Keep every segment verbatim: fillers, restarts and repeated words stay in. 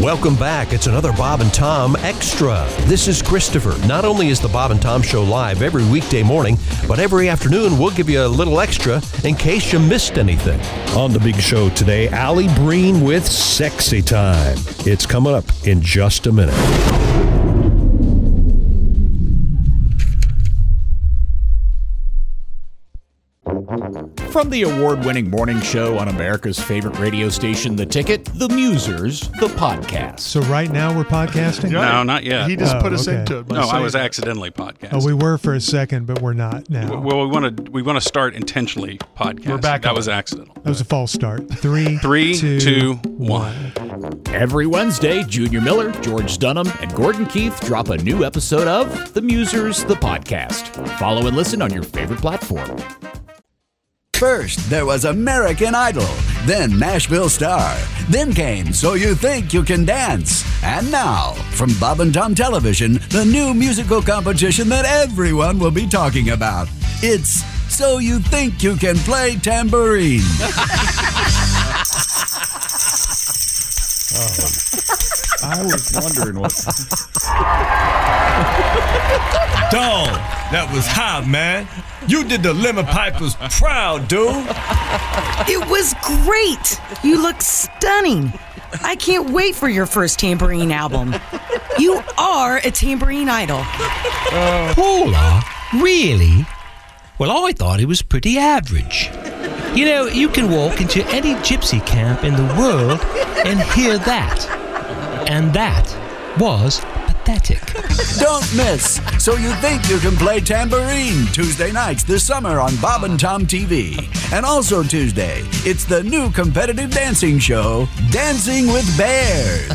Welcome back. It's another Bob and Tom Extra. This is Christopher. Not only is the Bob and Tom Show live every weekday morning, but every afternoon we'll give you a little extra in case you missed anything. On the big show today, Allie Breen with Sexy Time. It's coming up in just a minute. From the award-winning morning show on America's favorite radio station, The Ticket, The Musers, the podcast. So right now we're podcasting? No, not yet. He just Oh, put us okay. into it. by No, I saying was that. accidentally podcasting. Oh, we were for a second, but we're not now. Well, we want to we want to start intentionally podcasting. We're back That on. was accidental. That was a false start. Three, Three, two, two, one. Every Wednesday, Junior Miller, George Dunham, and Gordon Keith drop a new episode of The Musers, the podcast. Follow and listen on your favorite platform. First, there was American Idol, then Nashville Star, then came So You Think You Can Dance, and now, from Bob and Tom Television, the new musical competition that everyone will be talking about. It's So You Think You Can Play Tambourine. I was wondering what... Dog, that was hot, man. You did the Lemon Pipers proud, dude. It was great. You look stunning. I can't wait for your first tambourine album. You are a tambourine idol. Paula? Really? Well, I thought it was pretty average. You know, you can walk into any gypsy camp in the world and hear that. And that was pathetic. Don't miss So You Think You Can Play Tambourine, Tuesday nights this summer on Bob and Tom T V. And also Tuesday, it's the new competitive dancing show, Dancing with Bears.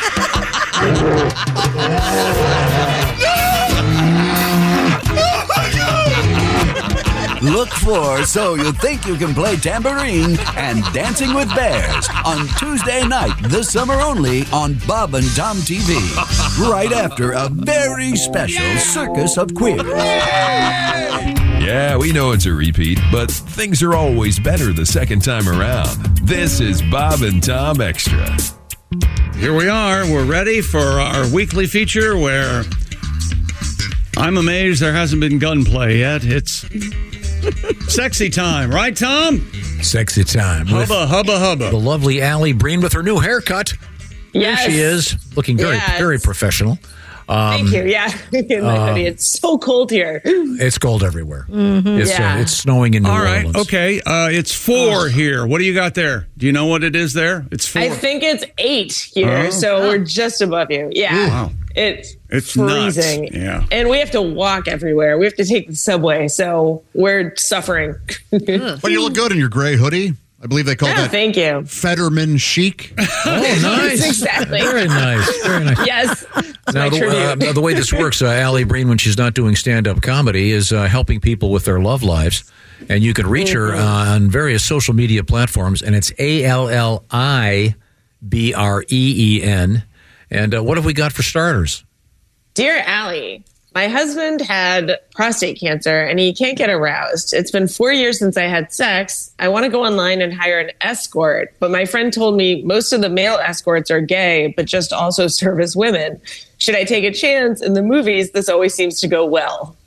Look for So You Think You Can Play Tambourine and Dancing with Bears on Tuesday night this summer only on Bob and Tom T V. Right after a very special Circus of Queers. Yeah, we know it's a repeat, but things are always better the second time around. This is Bob and Tom Extra. Here we are. We're ready for our weekly feature where I'm amazed there hasn't been gunplay yet. It's sexy time, right, Tom? Sexy time. Hubba, hubba, hubba. The lovely Allie Breen with her new haircut. Yes. There she is, looking very, Yes. very professional. Um, Thank you. Yeah, in my uh, hoodie. It's so cold here. It's cold everywhere. Mhm. It's, Yeah. uh, it's snowing in New All right, Orleans. okay. Uh, it's four here. What do you got there? Do you know what it is there? It's four. I think it's eight here, Oh. so we're just above you. Yeah, Ooh, wow. it's It's freezing. nuts. Yeah. And we have to walk everywhere. We have to take the subway, so we're suffering. But you look good in your gray hoodie. I believe they call Oh, that thank you. Fetterman chic. Oh, nice. Exactly. Very nice. Very nice. Yes. That's Now, my the, tribute. uh, the way this works, uh, Allie Breen, when she's not doing stand-up comedy, is uh, helping people with their love lives. And you can reach her uh, on various social media platforms, and it's A L L I B R E E N. And uh, what have we got for starters? Dear Allie, my husband had prostate cancer and he can't get aroused. It's been four years since I had sex. I want to go online and hire an escort, but my friend told me most of the male escorts are gay, but just also serve as women. Should I take a chance? In the movies, this always seems to go well.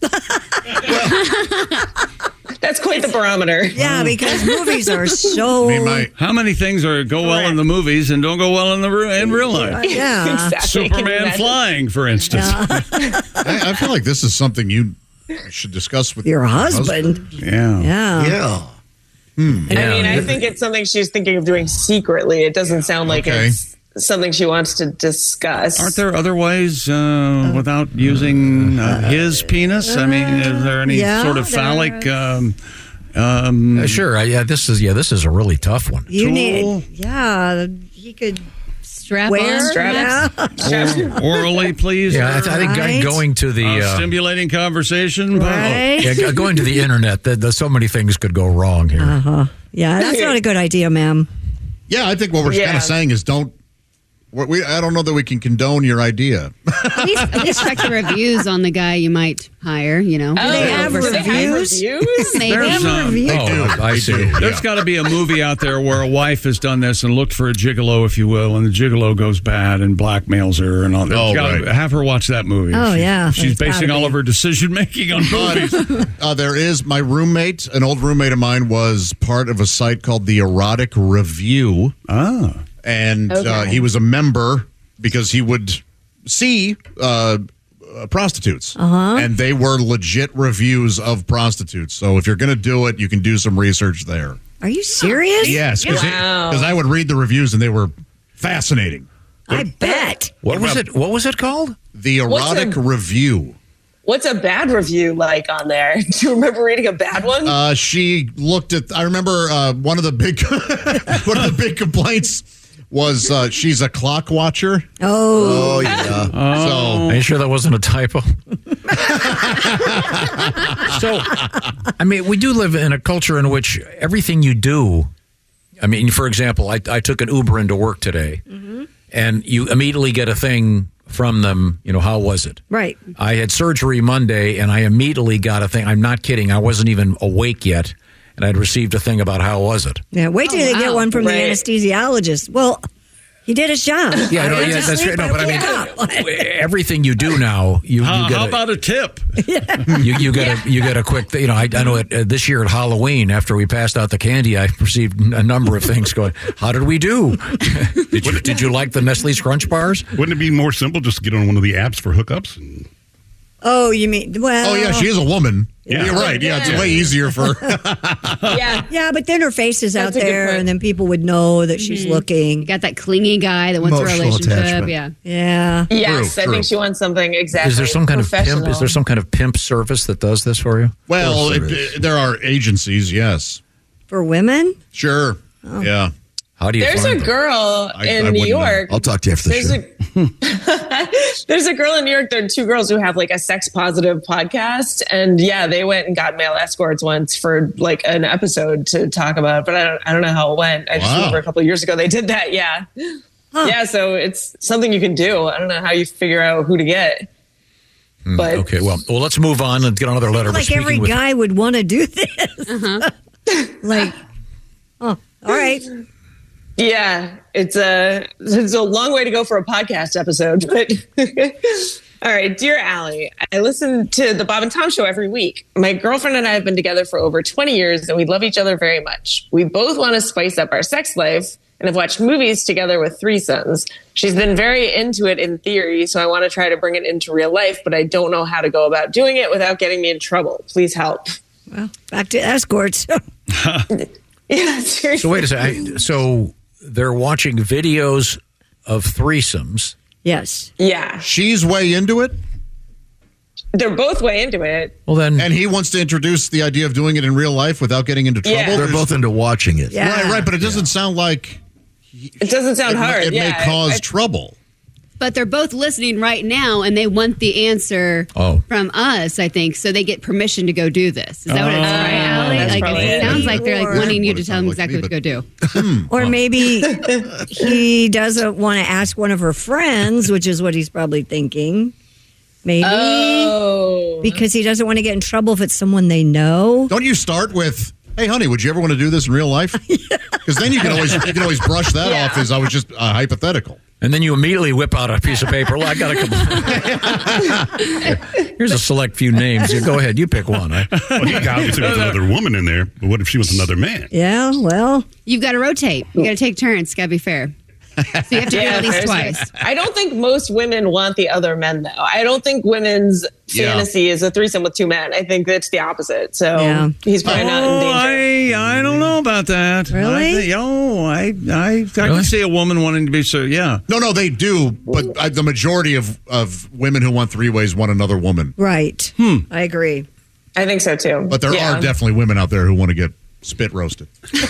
That's quite the barometer. Yeah, because movies are so... How many things are go well in the movies and don't go well in the re- in real life? Yeah. Exactly. Can you Superman imagine? flying, for instance. I, I feel like this is something you should discuss with Your husband. Yeah. Yeah. Yeah. Hmm. I mean, I think it's something she's thinking of doing secretly. It doesn't sound like Okay. it's something she wants to discuss. Aren't there other ways uh, without using uh, his penis? I mean, is there any yeah, sort of there- phallic? Um, um, Uh, sure. Uh, yeah, this is yeah, this is a really tough one. You Tool. need... Yeah, he could... Strap Wear? on. Yeah. or- orally, please. Yeah, I, th- I think Right. going to the Uh, uh, stimulating conversation. Right? yeah, g- going to the internet, the, the, so many things could go wrong here. Uh-huh. Yeah, that's not a good idea, ma'am. Yeah, I think what we're Yeah. kind of saying is don't We, I don't know that we can condone your idea. At least, at least check the reviews on the guy you might hire, you know. Oh, they have do they have reviews? reviews? Maybe. There's, um, reviews? They do. Oh, I see. There's Yeah. got to be a movie out there where a wife has done this and looked for a gigolo, if you will, and the gigolo goes bad and blackmails her and all that. Oh, Gotta right. Have her watch that movie. Oh, She- yeah. She's It's gotta basing all be. of her decision making on movies. Uh, there is my roommate, an old roommate of mine, was part of a site called the Erotic Review. Ah. And uh, Okay. he was a member because he would see uh, uh, prostitutes. Uh-huh. And they were legit reviews of prostitutes. So if you're going to do it, you can do some research there. Are you serious? Yes, because Wow. I would read the reviews and they were fascinating. I bet. What was it? What was it called? The What's Erotic a- Review. What's a bad review like on there? Do you remember reading a bad one? Uh, she looked at. I remember uh, one of the big, one of the big complaints was uh, she's a clock watcher. Oh, Oh yeah. Are you sure that wasn't a typo? So, I mean, we do live in a culture in which everything you do, I mean, for example, I, I took an Uber into work today, and you immediately get a thing from them, you know, how was it? right. I had surgery Monday, and I immediately got a thing. I'm not kidding. I wasn't even awake yet, and I'd received a thing about how was it. Yeah, wait till they get wow. one from Right. the anesthesiologist. Well, he did his job. Yeah, no, I went yeah, to that's sleep, right. No, but I woke mean, up. everything you do now, you, How, you get how a, about a tip? you, you get a you get a quick. You know, I, I know it, uh, this year at Halloween, after we passed out the candy, I received a number of things. Going, how did we do? did you did you like the Nestle's Crunch bars? Wouldn't it be more simple just to get on one of the apps for hookups? And Oh, you mean, well. Oh yeah, she is a woman. Yeah. You're right. Yeah, it's Yeah. way easier for. yeah. Yeah, but then her face is out That's a good there, point. and then people would know that she's looking. You got that clingy guy that wants a Emotional relationship. attachment. Yeah. Yeah. Yes, True, I true. think she wants something exactly. Is there some kind of pimp? professional. Is there some kind of pimp service that does this for you? Well, there it, is. it- there are agencies. Yes, For women? sure. Yeah. How do you? There's find a them? girl I- in I New wouldn't know. York. I'll talk to you after the There's show. a there's a girl in New York. There are two girls who have like a sex positive podcast, and yeah, they went and got male escorts once for like an episode to talk about. But I don't I don't know how it went. I just Wow. remember a couple of years ago they did that. Yeah, yeah. So it's something you can do. I don't know how you figure out who to get. Hmm, But okay, well, well, let's move on and get another letter. But Like speaking every with- guy would want to do this. Like, oh, all right. yeah, it's a it's a long way to go for a podcast episode, but all right, dear Allie, I listen to the Bob and Tom show every week. My girlfriend and I have been together for over twenty years, and we love each other very much. We both want to spice up our sex life and have watched movies together with threesomes. She's been very into it in theory, so I want to try to bring it into real life, but I don't know how to go about doing it without getting me in trouble. Please help. Well, back to escorts. Yeah, seriously. So wait a second. I- So they're watching videos of threesomes. Yes. Yeah. She's way into it. They're both way into it. Well, then, and he wants to introduce the idea of doing it in real life without getting into trouble. Yeah. They're both into watching it. Yeah. Right, right, but it doesn't sound like It doesn't sound it, hard. It yeah, may cause I- I- trouble. But they're both listening right now, and they want the answer Oh. from us, I think, so they get permission to go do this. Is that what it's Oh, right, Allie? that's Like, probably it it. sounds like they're like Or- wanting you to What it tell them sounds like exactly to me, what to go do. Or maybe he doesn't want to ask one of her friends, which is what he's probably thinking. Maybe. Oh. Because he doesn't want to get in trouble if it's someone they know. Don't you start with, "Hey, honey, would you ever want to do this in real life?" Because then you can always you can always brush that Yeah. off as I was just uh, hypothetical. and then you immediately whip out a piece of paper. Well, I got a couple. Here's a select few names. You go ahead. You pick one. I, well, he obviously wants another woman in there, but what if she was another man? Yeah, well. You've got to rotate. You got to take turns. Got to be fair. So you have to do it at least there's- twice. I don't think most women want the other men, though. I don't think women's Yeah. fantasy is a threesome with two men. I think it's the opposite. So Yeah. he's probably not in Oh, danger. I, I don't know about that. Really? I, thi- oh, I, I, I can see a woman wanting to be so. Yeah. No, no, they do, but uh, the majority of, of women who want three ways want another woman. Right. Hmm. I agree. I think so too. But there Yeah. are definitely women out there who want to get spit roasted.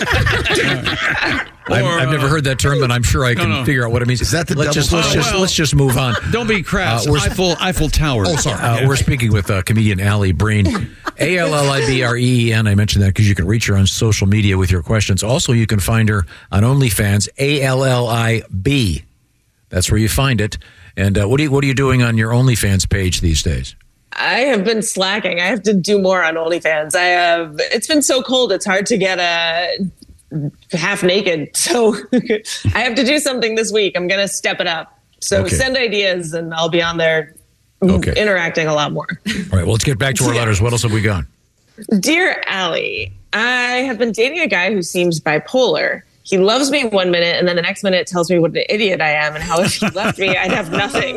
I've, Or, I've never uh, heard that term, but I'm sure I can no. figure out what it means. Is that the let's double just let's Oh, just well. let's just move on. Don't be crass. Uh, we're- Eiffel, Eiffel Tower. Oh, sorry. Uh, we're speaking with uh, comedian Allie Breen. A L L I B R E E N. I mentioned that because you can reach her on social media with your questions. Also, you can find her on OnlyFans, A L L I B. That's where you find it. And uh, what are you what are you doing on your OnlyFans page these days? I have been slacking. I have to do more on OnlyFans. I have. It's been so cold. It's hard to get a half naked. So I have to do something this week. I'm going to step it up. So Okay. send ideas, and I'll be on there Okay. interacting a lot more. All right, well, let's get back to our letters. What else have we got? Dear Allie, I have been dating a guy who seems bipolar. He loves me one minute, and then the next minute tells me what an idiot I am and how if he left me, I'd have nothing.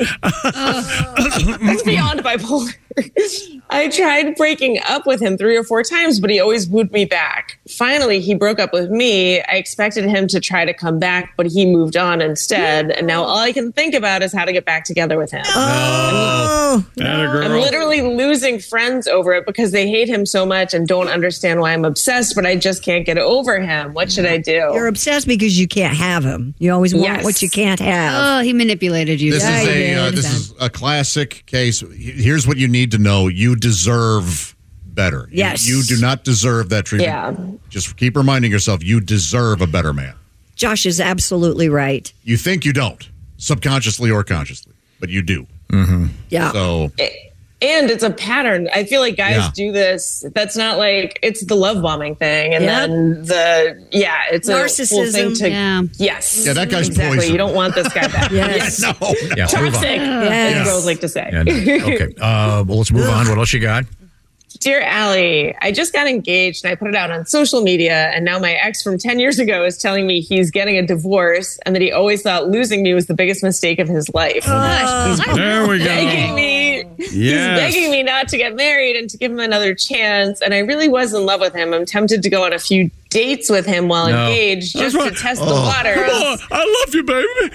That's beyond bipolar. I tried breaking up with him three or four times, but he always wooed me back. Finally, he broke up with me. I expected him to try to come back, but he moved on instead. And now all I can think about is how to get back together with him. Oh, I'm literally losing friends over it because they hate him so much and don't understand why I'm obsessed, but I just can't get over him. What should I do? You're obsessed because you can't have him. You always want Yes. what you can't have. Oh, he manipulated you. This Yeah, is he a uh, did. this is a classic case. Here's what you need to know: you deserve better. You- Yes. you, do not deserve that treatment. Yeah. Just keep reminding yourself you deserve a better man. Josh is absolutely right. You think you don't, subconsciously or consciously, but you do. Mm-hmm. Yeah. So And it's a pattern. I feel like guys Yeah. do this. That's not like it's the love bombing thing, and Yep. then the yeah, it's a whole thing Narcissism. to Yeah. yes, Yeah, that guy's exactly. poison. You don't want this guy back. Yes. no, Yeah, move on. Toxic, Yes. as girls like to say. Yeah, no. Okay, uh, well, let's move on. What else you got? Dear Allie, I just got engaged and I put it out on social media, and now my ex from ten years ago is telling me he's getting a divorce and that he always thought losing me was the biggest mistake of his life. There we go. begging me, he's Yes. begging me not to get married and to give him another chance. And I really was in love with him. I'm tempted to go on a few dates with him while No. engaged just That's to right. test the Oh. waters. Come on. I love you,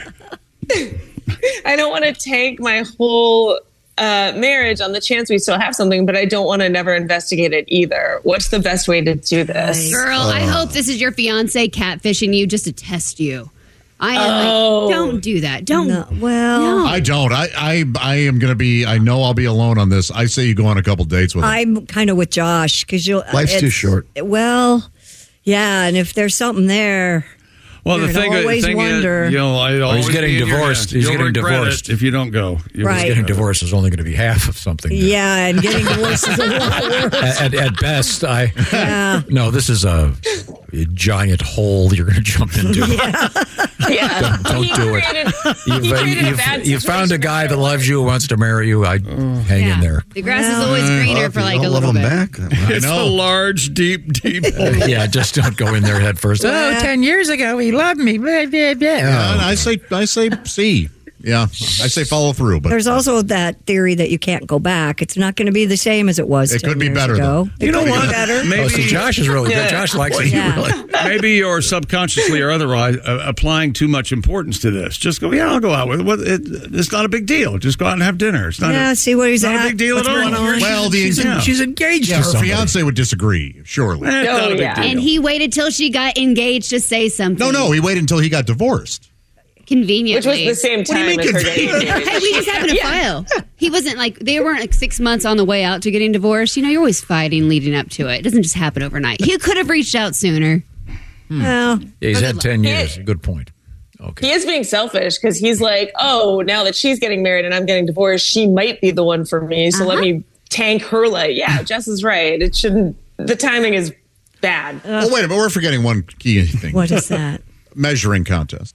baby. I don't want to tank my whole uh, marriage on the chance we still have something, but I don't want to never investigate it either. What's the best way to do this? Girl, I hope this is your fiance catfishing you just to test you. I am Oh. like, don't do that. Don't. No, well, No. I don't. I I, I am going to be. I know I'll be alone on this. I say you go on a couple dates with him. I'm kind of with Josh because you'll. Life's too it's- short. Well, yeah, and if there's something there, Well, the you'd thing, always thing wonder. is, you know, I he's always getting be in your divorced. head. He's You'll getting regret divorced. it if you don't go. You Right. Getting divorced is only going to be half of something. yeah, and getting divorced is a lot worse. At, at, at best, I Yeah. no. This is a, a giant hole you're going to jump into. Yeah. Don't, don't He do it. created- You've, he uh, created a you've, bad you've found a situation guy for that my loves life. you, wants to marry you. I hang in there. The grass is always greener for like a little bit. It's a large, deep, deep hole. Yeah, just don't go in there head first. Yeah. Oh, ten years ago, he loved me. Blah, blah, blah. Yeah, and Oh. I say I say C. Yeah, I say follow through. But There's also that theory that you can't go back. It's not going to be the same as it was. It ten could be years better, ago. though. It You know could be what? Better. Maybe- Oh, see, Josh is really good. Yeah. Josh likes it. Yeah. Really. Maybe you're subconsciously or otherwise uh, applying too much importance to this. Just go, yeah, I'll go out with it. What, it. It's not a big deal. Just go out and have dinner. It's not, Yeah, a, see what he's not at. a big deal What's at all. going on? You're- well, the She's, Yeah. she's engaged yeah, to her somebody. fiance would disagree. Surely. Eh, it's Oh, not a big yeah. deal. And he waited till she got engaged to say something. No, no, he waited until he got divorced. Conveniently. Which was the same What do you time mean as her getting convenient? engaged. Hey, we just happened to Yeah. file. He wasn't like, they weren't like six months on the way out to getting divorced. You know, you're always fighting leading up to it. It doesn't just happen overnight. He could have reached out sooner. Well, Yeah, he's had ten years. Good point. Okay. He is being selfish because he's like, oh, now that she's getting married and I'm getting divorced, she might be the one for me. So let me tank her life. Yeah, Jess is right. It shouldn't, the timing is bad. Oh, wait a minute. We're forgetting one key thing. what is that? Measuring contest.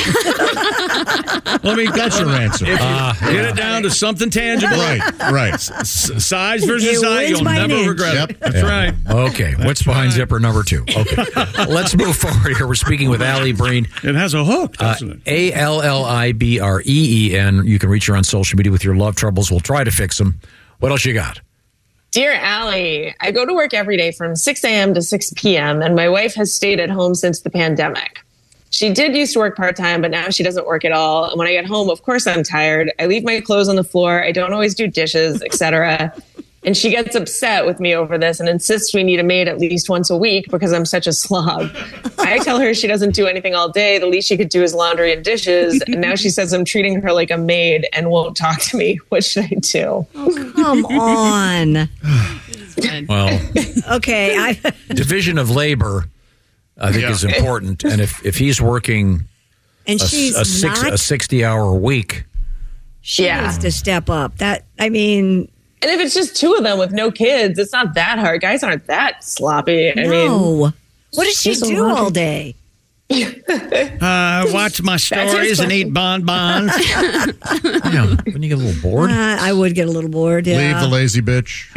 Let me That's your answer. If you get it down to something tangible. Right, right. S- size versus It size, wins you'll by an never inch. regret Yep. it. That's Yeah. right. Okay. What's behind zipper number two? Okay. Let's move forward here. We're speaking with Allie Breen. It has a hook, doesn't it? A L L I B R E E N. You can reach her on social media with your love troubles. We'll try to fix them. What else you got? Dear Allie, I go to work every day from six a.m. to six p.m., and my wife has stayed at home since the pandemic. She did used to work part-time, but now she doesn't work at all. And when I get home, of course, I'm tired. I leave my clothes on the floor. I don't always do dishes, et cetera. And she gets upset with me over this and insists we need a maid at least once a week because I'm such a slob. I tell her she doesn't do anything all day. The least she could do is laundry and dishes. And now she says I'm treating her like a maid and won't talk to me. What should I do? Come on. Well, Okay, I division of labor, I think, Yeah. is important. And if, if he's working And a, she's a, six, not. a sixty-hour week. She Yeah. needs to step up. That I mean, And if it's just two of them with no kids, it's not that hard. Guys aren't that sloppy. I no. mean, What does she just a do lot all of- day? Uh, watch my stories and eat bonbons. Yeah, wouldn't you get a little bored? Uh, I would get a little bored. Yeah. Leave the lazy bitch.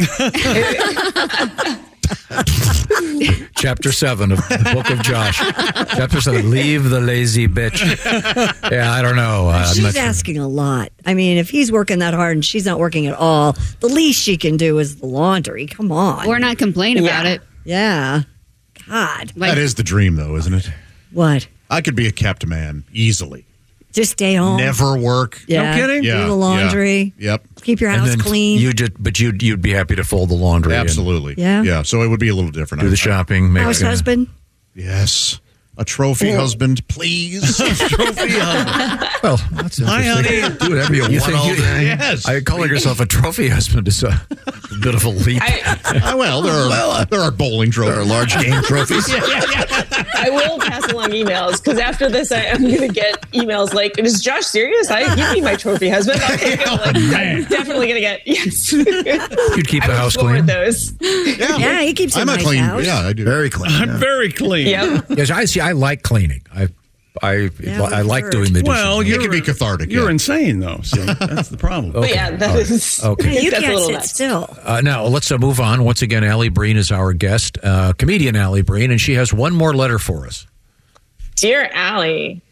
Chapter seven of the book of Josh. Chapter seven, leave the lazy bitch. Yeah, I don't know. Uh, I'm She's not sure. asking a lot. I mean, if he's working that hard and she's not working at all, the least she can do is the laundry. Come on. Or not complain about it. Yeah. God. That is the dream, though, isn't it? What? I could be a kept man easily. Just stay home. Never work. Yeah. Yeah. Do the laundry. Yeah. Yep. Keep your And house then clean. You just, but you'd you'd be happy to fold the laundry. and Absolutely. Yeah. Yeah. So it would be a little different. do the I- shopping. Make, House yeah. husband. Yes. A trophy husband, please. Trophy husband. Well, that's Hi, interesting. honey. Do whatever you, You want think all you- day. Yes. I calling yourself a trophy husband is a, a bit of a leap. Uh, well, there are there are bowling trophies. There are large game trophies. I will pass along emails because after this, I am going to get emails like, "Is Josh serious? I you be my trophy husband." I'm, like, I'm definitely going to get yes. You'd keep the I house would forward clean. Those. Yeah. Yeah, he keeps a I'm a nice clean. house. Yeah, I do. Very clean. I'm yeah. very clean. Yep. Yes, I see. I like cleaning. I, I, Yeah, I we've like heard. doing the dishes. Well, It you're, can be cathartic. you're yeah. insane, though. So that's the problem. But yeah, that all right. is. Okay. Yeah, you That's a can't little sit nuts. still. Uh, now let's uh, move on. Once again, Allie Breen is our guest, uh, comedian Allie Breen, and she has one more letter for us. Dear Allie,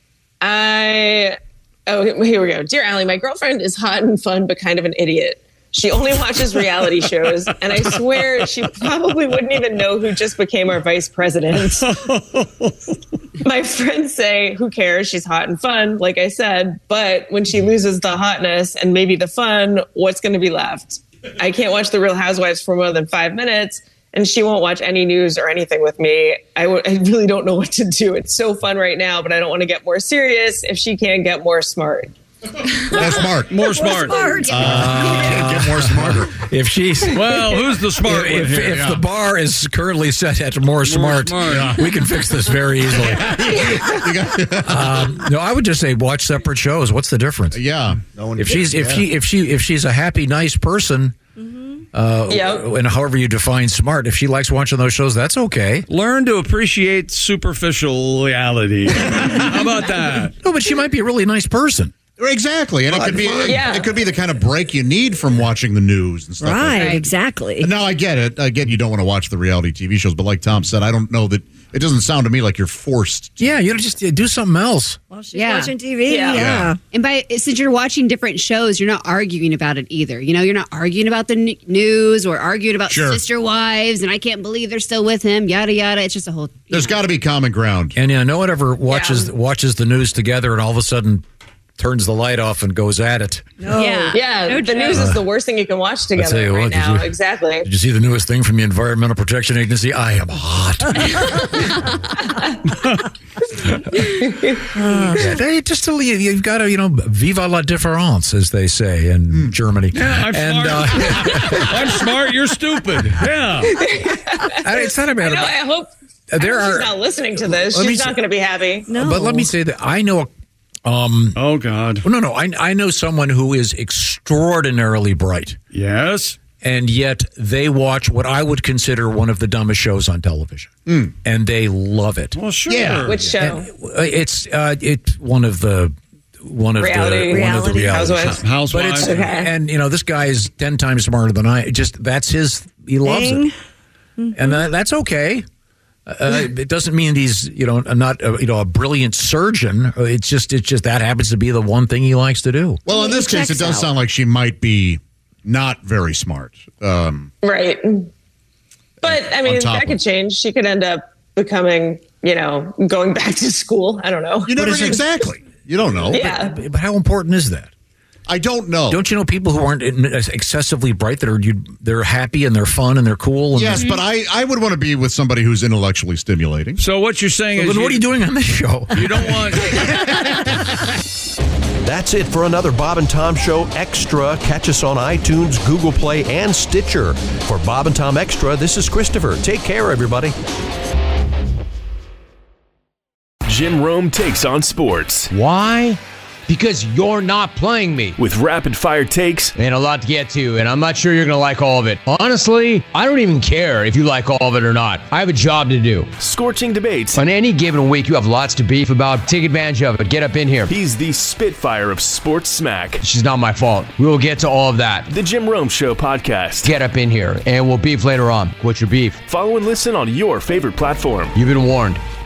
I. Oh, here we go. Dear Allie, my girlfriend is hot and fun, but kind of an idiot. She only watches reality shows, and I swear she probably wouldn't even know who just became our vice president. My friends say, who cares? She's hot and fun, like I said. But when she loses the hotness and maybe the fun, what's going to be left? I can't watch The Real Housewives for more than five minutes, and she won't watch any news or anything with me. I, w- I really don't know what to do. It's so fun right now, but I don't want to get more serious if she can't get more smart. More smart. More smart. Uh, Get more smarter. If she's Well, who's the smart if, one if, here? if Yeah. the bar is currently set at more smart, smart. Yeah. we can fix this very easily. um, no, I would just say watch separate shows. What's the difference? Yeah. No one If she's if yeah. she if she if she's a happy, nice person, uh, Yep. and however you define smart, if she likes watching those shows, that's okay. Learn to appreciate superficial reality. How about that? No, but she might be a really nice person. Exactly, and it could be Yeah. it could be the kind of break you need from watching the news and stuff. Right, Like exactly. that. Now I get it. I get you don't want to watch the reality T V shows, but like Tom said, I don't know that it doesn't sound to me like you're forced. Yeah, you know, just uh, do something else. Well, she's Yeah. watching T V. Yeah. Yeah. Yeah. And by since you're watching different shows, you're not arguing about it either. You know, you're not arguing about the n- news or arguing about Sure. sister wives, and I can't believe they're still with him. Yada yada. It's just a whole. There's got to be common ground. And you know, no one ever watches watches the news together, and all of a sudden turns the light off and goes at it. No. Yeah. Yeah, No the joke. news is the worst thing you can watch tell together you right what, did now. you- Exactly. Did you see the newest thing from the Environmental Protection Agency? I am hot. Yeah, they just you- you've got to you know viva la différence, as they say in Germany. Yeah, I'm and smart. uh, I'm smart. You're stupid. Yeah. I- it's not a I matter. know. I hope. There I hope are- she's not listening to this. Let me She's say- not going to be happy. No. But let me say that I know. Um, oh God. No, no. I I know someone who is extraordinarily bright. Yes. And yet they watch what I would consider one of the dumbest shows on television, Mm. and they love it. Well, sure. Yeah. Which show? And it's uh, it's one of the one of Reality. the one of the Reality. reality Housewives. shows. Housewives. But it's Okay. and you know this guy is ten times smarter than I. Just that's his. He loves Thing. it, and that, that's okay. Uh, it doesn't mean he's you know not a, you know a brilliant surgeon. It's just it's just that happens to be the one thing he likes to do. Well, in this It case, it checks does out. sound like she might be not very smart. Um, Right. But I mean, On top that of- could change. She could end up becoming, you know, going back to school. I don't know. you never is it? exactly. You don't know. Yeah. But, but how important is that? I don't know. Don't you know people who aren't excessively bright that are you, they're happy and they're fun and they're cool? And Yes, but I, I would want to be with somebody who's intellectually stimulating. So what you're saying So is, then what are you doing on this show? You don't want. That's it for another Bob and Tom Show Extra. Catch us on iTunes, Google Play, and Stitcher. For Bob and Tom Extra, this is Christopher. Take care, everybody. Jim Rome Takes on Sports. Why? Because you're not playing me. With rapid-fire takes. And a lot to get to, and I'm not sure you're going to like all of it. Honestly, I don't even care if you like all of it or not. I have a job to do. Scorching debates. On any given week, you have lots to beef about. Take advantage of it. Get up in here. He's the Spitfire of sports smack. It's not my fault. We will get to all of that. The Jim Rome Show podcast. Get up in here, and we'll beef later on. What's your beef? Follow and listen on your favorite platform. You've been warned.